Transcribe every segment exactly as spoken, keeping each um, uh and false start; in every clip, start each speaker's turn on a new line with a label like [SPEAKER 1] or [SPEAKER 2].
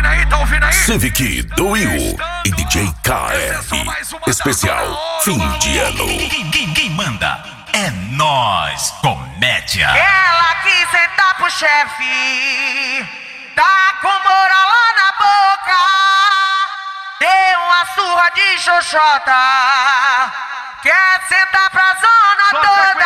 [SPEAKER 1] ouvindo aí? Tá ouvindo aí?
[SPEAKER 2] Civic do Will e D J K R. Especial fim de ano.
[SPEAKER 3] Quem, quem, quem manda é nós, comédia.
[SPEAKER 4] Ela quis sentar pro chefe, tá com moralão na boca, deu uma surra de xoxota, quer sentar pra zona toda.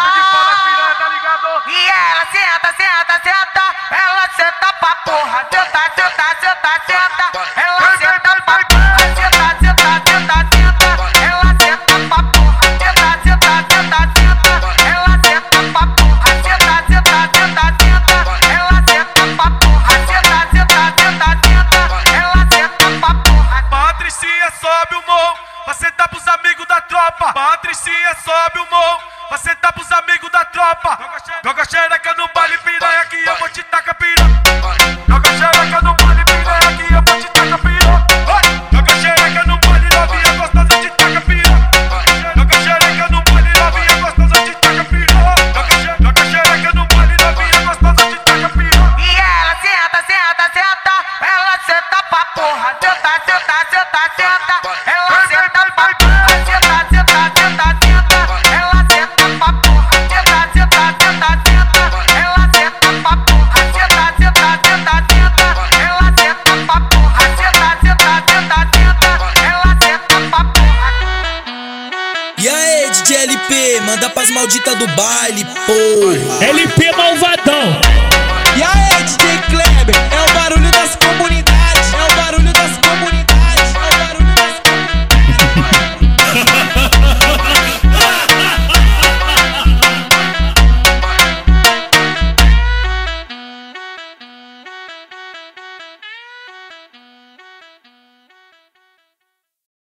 [SPEAKER 4] E ela senta, senta, senta, ela senta pra porra, senta, senta, senta, senta, ela senta pra porra, senta, senta, senta, senta, ela senta pra porra, senta, senta, senta, senta, ela senta pra porra, senta, senta, senta, senta, ela senta pra porra, senta, senta, senta, senta, ela senta pra porra.
[SPEAKER 1] Patricinha sobe o morro, pra sentar pros amigos da tropa. Patricinha sobe o morro, pra sentar pros amigos da tropa. Joga xereca no baile piranha que eu vou te tacar piranha. Joga xereca no baile piranha que eu vou te tacar piranha. Joga xereca no baile novinha gostosa de tacar piranha. Joga xereca no baile novinha gostosa de tacar piranha. Joga xereca no baile novinha gostosa de tacar piranha.
[SPEAKER 4] E ela senta, senta, senta, ela senta pra porra, senta, senta, senta, senta, ela senta pra porra, senta, senta, senta, senta, ela senta pra porra, senta, senta, senta, senta, ela senta pra porra, senta, senta, senta, senta, ela senta pra porra, senta, senta, senta, senta, ela senta pra porra.
[SPEAKER 5] E aí, D J L P, manda pras malditas do baile, porra.
[SPEAKER 6] L P malvadão.
[SPEAKER 5] E aí, D J Kleber, é